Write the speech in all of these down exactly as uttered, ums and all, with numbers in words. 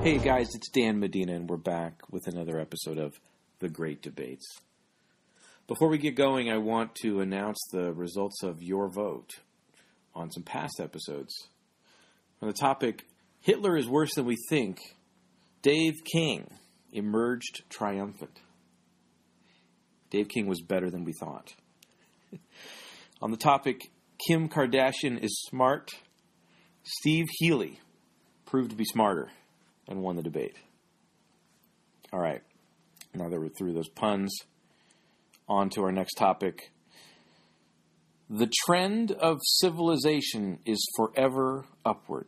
Hey guys, it's Dan Medina, and we're back with another episode of The Great Debates. Before we get going, I want to announce the results of your vote on some past episodes. On the topic, Hitler is worse than we think, Dave King emerged triumphant. Dave King was better than we thought. On the topic, Kim Kardashian is smart, Steve Healy proved to be smarter and won the debate. All right, now that we're through those puns, on to our next topic. The trend of civilization is forever upward.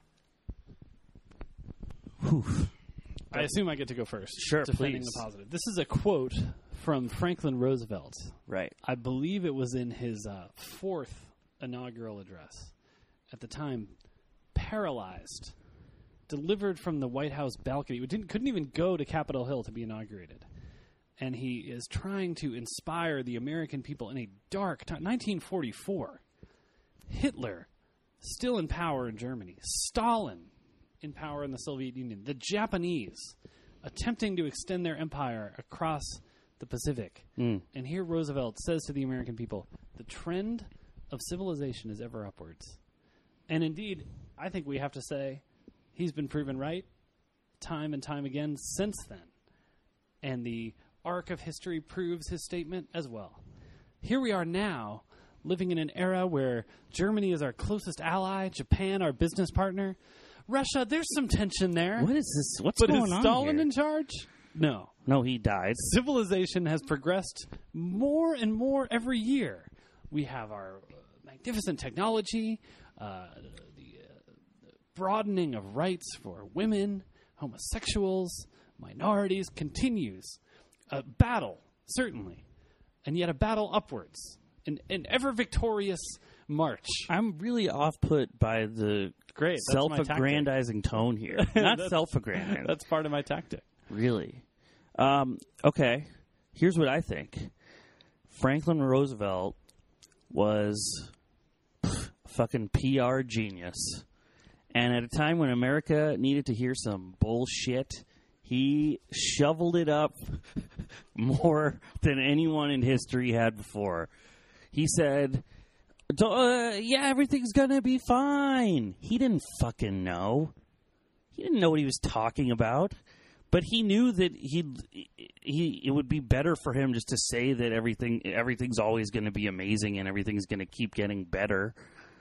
Whew. I assume I get to go first. Sure, defending please. the positive. This is a quote from Franklin Roosevelt. Right. I believe it was in his uh, fourth inaugural address. At the time, paralyzed, delivered from the White House balcony. We didn't, couldn't even go to Capitol Hill to be inaugurated. And he is trying to inspire the American people in a dark time. nineteen forty-four. Hitler, still in power in Germany. Stalin, in power in the Soviet Union. The Japanese, attempting to extend their empire across the Pacific. Mm. And here Roosevelt says to the American people, the trend of civilization is ever upwards. And indeed, I think we have to say he's been proven right time and time again since then. And the arc of history proves his statement as well. Here we are now, living in an era where Germany is our closest ally, Japan our business partner. Russia, there's some tension there. What is this? What's but going is on Stalin here? in charge? No. No, he died. Civilization has progressed more and more every year. We have our uh, magnificent technology, uh, the uh, broadening of rights for women, homosexuals, minorities continues. A battle, certainly, and yet a battle upwards. An, an ever-victorious march. I'm really off-put by the Great, that's my self-aggrandizing tone here. Not That's- self-aggrandizing. That's part of my tactic. Really? Um, okay. Here's what I think. Franklin Roosevelt was a fucking P R genius. And at a time when America needed to hear some bullshit, he shoveled it up more than anyone in history had before. He said, uh, yeah, everything's going to be fine. He didn't fucking know. He didn't know what he was talking about. But he knew that he he it would be better for him just to say that everything everything's always going to be amazing and everything's going to keep getting better.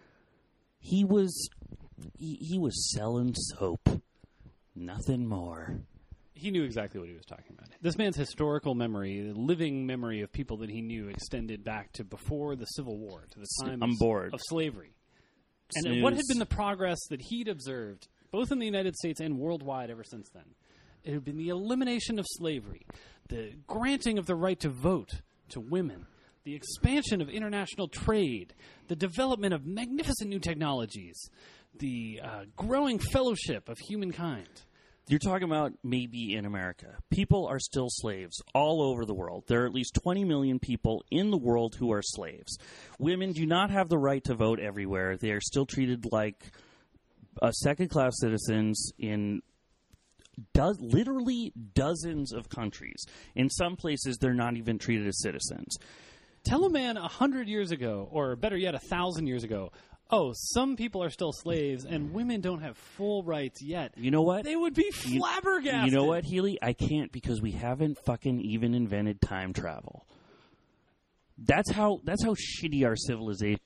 He was he, he was selling soap, nothing more. He knew exactly what he was talking about. This man's historical memory, the living memory of people that he knew, extended back to before the Civil War, to the time I'm of, bored. of slavery. Snooze. And what had been the progress that he'd observed, both in the United States and worldwide ever since then? It had been the elimination of slavery, the granting of the right to vote to women, the expansion of international trade, the development of magnificent new technologies, the uh, growing fellowship of humankind. You're talking about maybe in America. People are still slaves all over the world. There are at least twenty million people in the world who are slaves. Women do not have the right to vote everywhere. They are still treated like uh, second-class citizens in do- literally dozens of countries. In some places, they're not even treated as citizens. Tell a man a hundred years ago, or better yet, a thousand years ago, oh, some people are still slaves and women don't have full rights yet. You know what? They would be flabbergasted. You know what, Healy? I can't because we haven't fucking even invented time travel. That's how that's how shitty our civilization.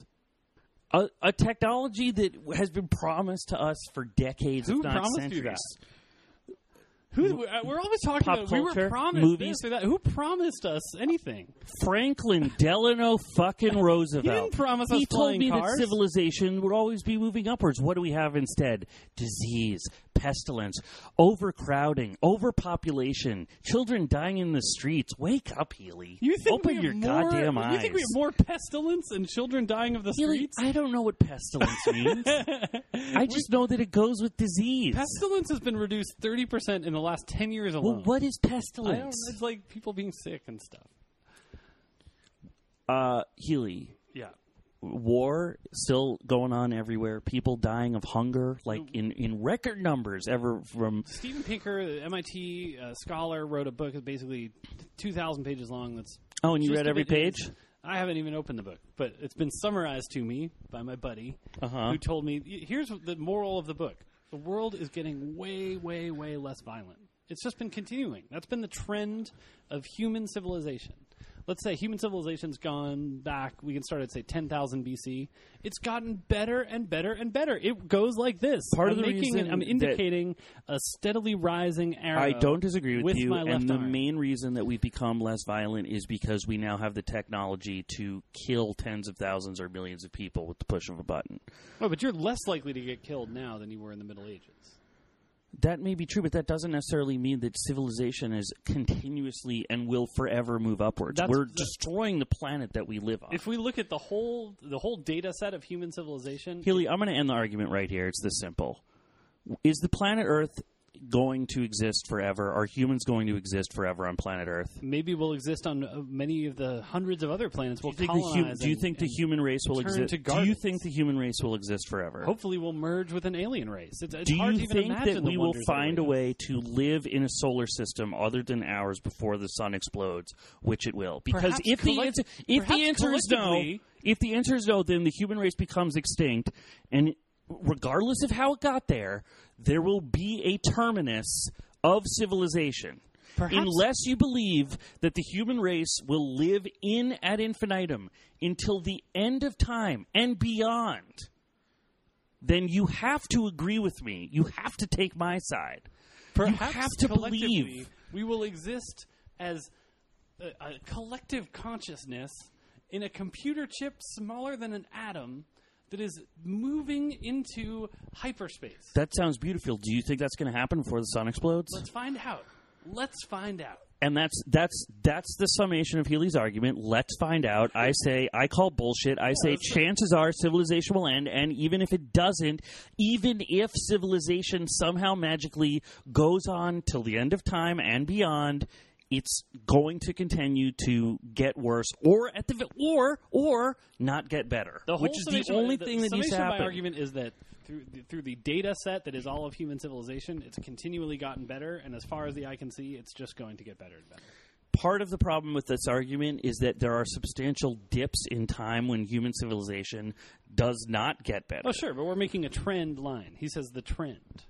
A, a technology that has been promised to us for decades, Who if not promised centuries. you that? Who, we're always talking Pop about we culture, were promised movies. this or that. Who promised us anything? Franklin Delano fucking Roosevelt. He didn't promise us He told flying me cars. that civilization would always be moving upwards. What do we have instead? Disease, pestilence, overcrowding, overpopulation, children dying in the streets. Wake up, Healy. You think Open we have your more, goddamn eyes. You think we have more pestilence and children dying of the Healy, streets? I don't know what pestilence means. I just know that it goes with disease. Pestilence has been reduced thirty percent in the last ten years alone. Well, what is I don't, pestilence? it's like people being sick and stuff. Uh, Healy, Yeah. war still going on everywhere. People dying of hunger, like in, in record numbers. Ever from Steven Pinker, the M I T uh, scholar, wrote a book that's basically two thousand pages long. That's oh, and you just read a every bit- page? it's- I haven't even opened the book, but it's been summarized to me by my buddy, Uh-huh. who told me, here's the moral of the book. The world is getting way, way, way less violent. It's just been continuing. That's been the trend of human civilization. Let's say human civilization's gone back, we can start at, say, ten thousand B C. It's gotten better and better and better. It goes like this. Part of I'm the making, reason I'm that- indicating a steadily rising arrow. I don't disagree with, with you, my left and the arm. main reason that we've become less violent is because we now have the technology to kill tens of thousands or millions of people with the push of a button. Oh, but you're less likely to get killed now than you were in the Middle Ages. That may be true, but that doesn't necessarily mean that civilization is continuously and will forever move upwards. That's- We're that- destroying the planet that we live on. If we look at the whole the whole data set of human civilization, Healy, I'm going to end the argument right here. It's this simple. Is the planet Earth going to exist forever? Are humans going to exist forever on planet Earth? maybe we'll exist on uh, many of the hundreds of other planets. We'll Do you think, the, hu- colonize do you and- think the and human race will turn exist? to Do you gardens. think the human race will exist forever? hopefully we'll merge with an alien race. It's, it's Do hard you to even think imagine that the we will wonders that find a await us. way to live in a solar system other than ours before the sun explodes, which it will? Because Perhaps if the collect- answer if perhaps the answer is no, collectively- if the answer is no, then the human race becomes extinct, and regardless of how it got there, there will be a terminus of civilization. Perhaps- Unless you believe that the human race will live in ad infinitum until the end of time and beyond, then you have to agree with me. You have to take my side. Perhaps you have to collectively believe. we will exist as a, a collective consciousness in a computer chip smaller than an atom that is moving into hyperspace. That sounds beautiful. Do you think that's going to happen before the sun explodes? Let's find out. Let's find out. And that's that's that's the summation of Healy's argument. Let's find out. I say I call bullshit. I say chances are civilization will end, and even if it doesn't, even if civilization somehow magically goes on till the end of time and beyond, it's going to continue to get worse, or at the or or not get better, The whole which is the summation- only the thing that needs to summation of happen. my argument is that through the, through the data set that is all of human civilization, it's continually gotten better, and as far as the eye can see, it's just going to get better and better. Part of the problem with this argument is that there are substantial dips in time when human civilization does not get better. Oh, sure, but we're making a trend line. He says the trend.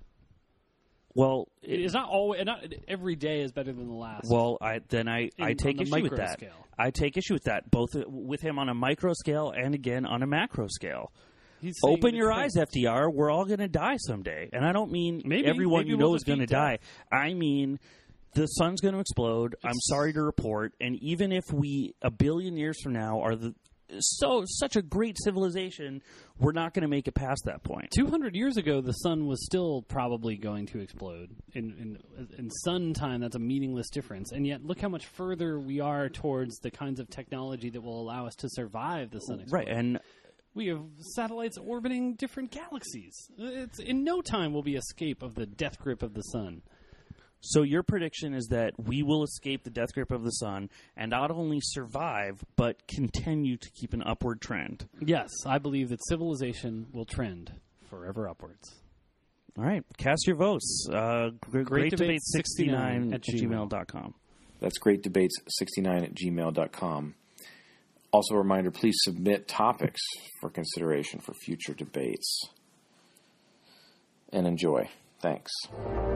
Well, It is not always not every day is better than the last. well, I then I, I In- take on the issue with micro that. scale. I take issue with that, both with him on a micro scale and again on a macro scale. He's saying Open the your trend. eyes, F D R. We're all going to die someday, and I don't mean Maybe. everyone Maybe you we'll know is going to defeat die. I mean the sun's going to explode. I'm sorry to report, and even if we a billion years from now are the so such a great civilization, we're not going to make it past that point. two hundred years ago, the sun was still probably going to explode. In, in, in sun time, that's a meaningless difference. And yet, look how much further we are towards the kinds of technology that will allow us to survive the sun Right, explosion. and We have satellites orbiting different galaxies. It's in no time will be escape of the death grip of the sun. so your prediction is that we will escape the death grip of the sun and not only survive, but continue to keep an upward trend. Yes, I believe that civilization will trend forever upwards. All right, cast your votes. Uh, great, Great great debate sixty-nine at at gmail dot com. That's great debates sixty-nine at gmail dot com. Also, a reminder, please submit topics for consideration for future debates. And enjoy. Thanks.